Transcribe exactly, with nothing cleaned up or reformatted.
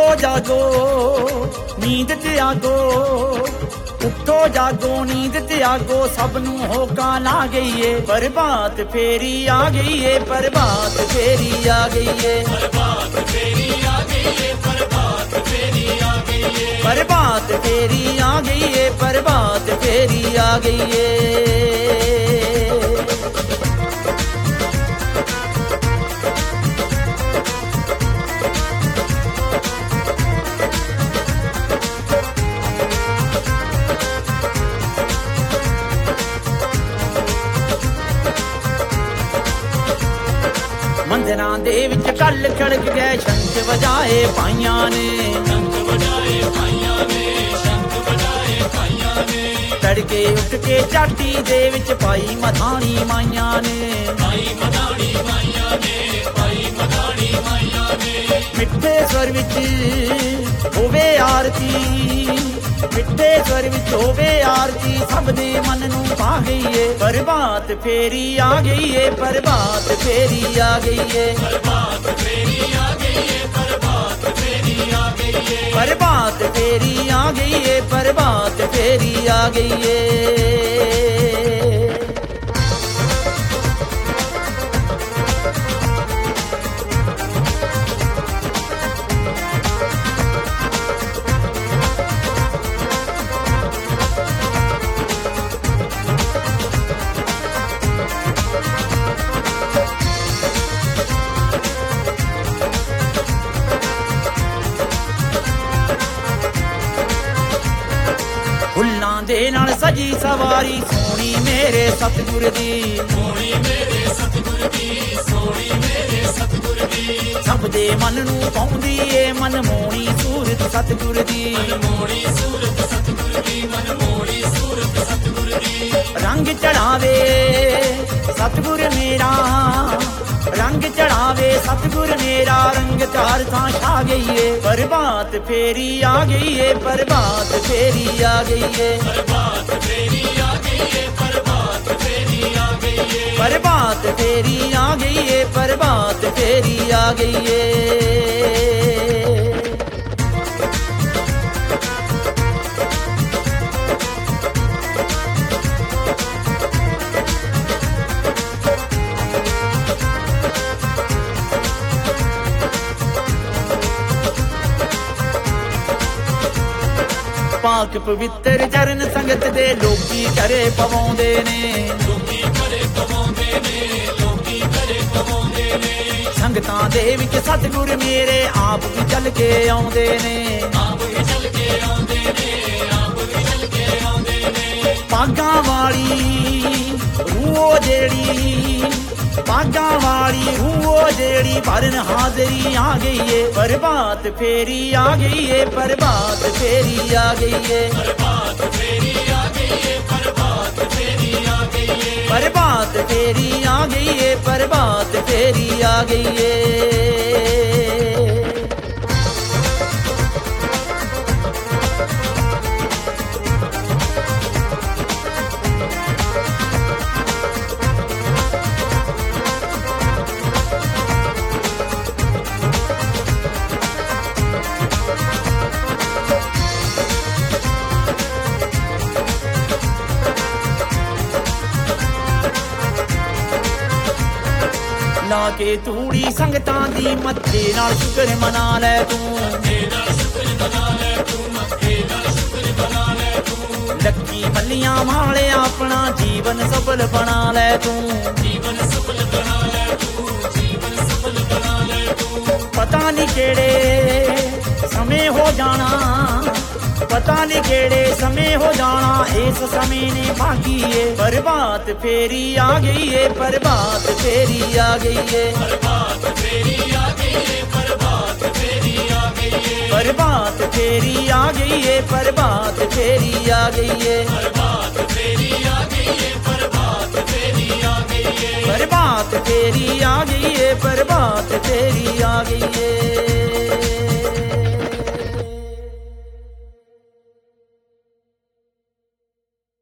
ਉੱਠੋ ਜਾਗੋ ਨੀਂਦ ਤਿਆਗੋ, ਉੱਠੋ ਜਾਗੋ ਨੀਂਦ ਤਿਆਗੋ, ਸਭ ਨੂੰ ਹੋਕਾ ਲਾ ਗਈ ਏ ਪ੍ਰਭਾਤ ਫੇਰੀ ਆ ਗਈ ਏ, ਪ੍ਰਭਾਤ ਫੇਰੀ ਆ ਗਈ ਏ, ਪ੍ਰਭਾਤ ਫੇਰੀ ਆ ਗਈ ਏ, ਪ੍ਰਭਾਤ ਫੇਰੀ ਆ ਗਈ ਏ, ਪ੍ਰਭਾਤ ਫੇਰੀ ਆ ਗਈ ਏ, ਪ੍ਰਭਾਤ ਫੇਰੀ ਆ ਗਈ ਏ। ਮੰਦਰਾਂ ਦੇ ਵਿੱਚ ਕੱਲ ਖੜਕ ਗਏ ਸ਼ੰਖ ਵਜਾਏ ਭਾਈਆਂ ਨੇ, ਸ਼ੰਖ ਵਜਾਏ ਭਾਈਆਂ ਨੇ, ਸ਼ੰਖ ਵਜਾਏ ਭਾਈਆਂ ਨੇ, ਤੜਕੇ ਉੱਠ ਕੇ ਚਾਟੀ ਦੇ ਵਿੱਚ ਪਾਈ ਮਧਾਣੀ ਮਾਈਆਂ ਨੇ, ਭਾਈ ਮਧਾਣੀ ਮਾਈਆਂ ਨੇ, ਭਾਈ ਮਧਾਣੀ ਮਾਈਆਂ ਨੇ, ਮਿੱਠੇ ਸਵਰ ਵਿੱਚ ਹੋਵੇ ਆਰਤੀ, ਮਿੱਠੇ ਸਵਰ ਵਿੱਚ ਹੋਵੇ ਆਰਤੀ, ਸਭ ਦੇ ਮਨ ਨੂੰ ਪਾ ਗਈ ਏ ਪ੍ਰਭਾਤ ਫੇਰੀ ਆ ਗਈ ਏ, ਪ੍ਰਭਾਤ ਫੇਰੀ ਆ ਗਈ ਏ, ਪ੍ਰਭਾਤ ਫੇਰੀ ਆ ਗਈ ਏ, ਪ੍ਰਭਾਤ ਫੇਰੀ ਆ ਗਈ ਏ, ਪ੍ਰਭਾਤ ਫੇਰੀ ਆ ਗਈ ਏ, ਪ੍ਰਭਾਤ ਫੇਰੀ ਆ ਗਈ ਏ। ਫੁੱਲਾਂ ਦੇ ਨਾਲ ਸਜੀ ਸਵਾਰੀ ਸੋਹਣੀ ਮੇਰੇ ਸਤਿਗੁਰ ਦੀ, ਸੋਹਣੀ ਮੇਰੇ ਸਤਿਗੁਰ ਦੀ, ਸੋਹਣੀ ਮੇਰੇ ਸਤਿਗੁਰ ਦੀ, ਸਭ ਦੇ ਮਨ ਨੂੰ ਪਾਉਂਦੀ ਏ ਮਨਮੋਹਣੀ ਸੂਰਤ ਸਤਿਗੁਰ ਦੀ, ਮਨਮੋਹਣੀ ਸੂਰਤ ਸਤਿਗੁਰ ਦੀ, ਮਨਮੋਹਣੀ ਸੂਰਤ ਸਤਿਗੁਰ ਦੀ, ਰੰਗ ਚੜਾਵੇ ਸਤਿਗੁਰ ਮੇਰਾ, ਰੰਗ ਚੜਾਵੇ ਸਤਿਗੁਰ ਮੇਰਾ, ਰੰਗ ਚਾਰ ਥਾਂ ਛਾ ਗਈ ਏ ਪ੍ਰਭਾਤ ਫੇਰੀ ਆ ਗਈ ਏ, ਪ੍ਰਭਾਤ ਫੇਰੀ ਆ ਗਈ ਏ, ਪ੍ਰਭਾਤ ਫੇਰੀ ਆ ਗਈ ਏ, ਪ੍ਰਭਾਤ ਫੇਰੀ ਆ ਗਈ ਏ, ਪ੍ਰਭਾਤ ਫੇਰੀ ਆ ਗਈ ਏ, ਪ੍ਰਭਾਤ ਫੇਰੀ ਆ ਗਈ ਏ। ਪਾਕ ਪਵਿੱਤਰ ਚਰਨ ਸੰਗਤ ਦੇ ਲੋਕੀ ਘਰੇ ਪਵਾਉਂਦੇ ਨੇ, ਲੋਕੀ ਘਰੇ ਪਵਾਉਂਦੇ ਨੇ, ਲੋਕੀ ਘਰੇ ਪਵਾਉਂਦੇ ਨੇ, ਸੰਗਤਾਂ ਦੇ ਵਿੱਚ ਸਤਿਗੁਰ ਮੇਰੇ ਆਪ ਵੀ ਚੱਲ ਕੇ ਆਉਂਦੇ ਨੇ, ਆਪ ਵੀ ਚੱਲ ਕੇ ਆਉਂਦੇ ਨੇ, ਆਪ ਵੀ ਚੱਲ ਕੇ ਆਉਂਦੇ ਨੇ, ਪਾਗਾਂ ਵਾਲੀ ਰੂਹ ਜਿਹੜੀ, ਪਾਗਾਂ ਵਾਲੀ ਰੂਹ ਜਿਹੜੀ ਭਰਨ ਹਾਜ਼ਰੀ ਆ ਗਈ ਏ ਪ੍ਰਭਾਤ ਫੇਰੀ ਆ ਗਈ ਏ, ਪ੍ਰਭਾਤ ਫੇਰੀ ਆ ਗਈ ਏ, ਪ੍ਰਭਾਤ ਫੇਰੀ ਆ ਗਈ ਏ, ਪ੍ਰਭਾਤ ਫੇਰੀ ਆ ਗਈ ਏ, ਪ੍ਰਭਾਤ ਫੇਰੀ ਆ ਗਈ ਏ, ਪ੍ਰਭਾਤ ਫੇਰੀ ਆ ਗਈ ਏ। ਲਾ ਕੇ ਤੂੜੀ ਸੰਗਤਾਂ ਦੀ ਮੱਥੇ ਨਾਲ ਸ਼ੁਕਰ ਮਨਾ ਲੈ ਤੂੰ, ਮੱਥੇ ਨਾਲ ਸ਼ੁਕਰ ਮਨਾ ਲੈ ਤੂੰ, ਮੱਥੇ ਨਾਲ ਸ਼ੁਕਰ ਮਨਾ ਲੈ ਤੂੰ, ਲੱਕੀ ਮੱਲੀਆਂ ਵਾਲੇ ਆਪਣਾ ਜੀਵਨ ਸਫਲ ਬਣਾ ਲੈ ਤੂੰ, ਜੀਵਨ ਸਫਲ ਬਣਾ ਲੈ ਤੂੰ, ਜੀਵਨ ਸਫਲ ਬਣਾ ਲੈ ਤੂੰ, ਪਤਾ ਨਹੀਂ ਕਿਹੜੇ ਸਮੇਂ ਹੋ ਜਾਣਾ, ਪਤਾ ਨਹੀਂ ਕਿਹੜੇ ਸਮੇਂ ਹੋ ਜਾਣਾ, ਇਸ ਸਮੇਂ ਨੇ ਭਾਗੀ ਏ ਪ੍ਰਭਾਤ ਫੇਰੀ ਆ ਗਈ ਏ, ਪ੍ਰਭਾਤ ਫੇਰੀ ਆ ਗਈ ਏ, ਪ੍ਰਭਾਤ ਫੇਰੀ ਆ ਗਈ ਏ, ਪ੍ਰਭਾਤ ਫੇਰੀ ਆ ਗਈ ਏ, ਪ੍ਰਭਾਤ ਫੇਰੀ ਆ ਗਈ ਏ, ਪ੍ਰਭਾਤ ਫੇਰੀ ਆ ਗਈ ਏ, ਪ੍ਰਭਾਤ ਫੇਰੀ ਆ ਗਈ ਏ, ਪ੍ਰਭਾਤ ਫੇਰੀ ਆ ਗਈ ਏ, ਪ੍ਰਭਾਤ ਫੇਰੀ ਆ ਗਈ ਏ, ਪ੍ਰਭਾਤ ਫੇਰੀ ਆ ਗਈ ਏ।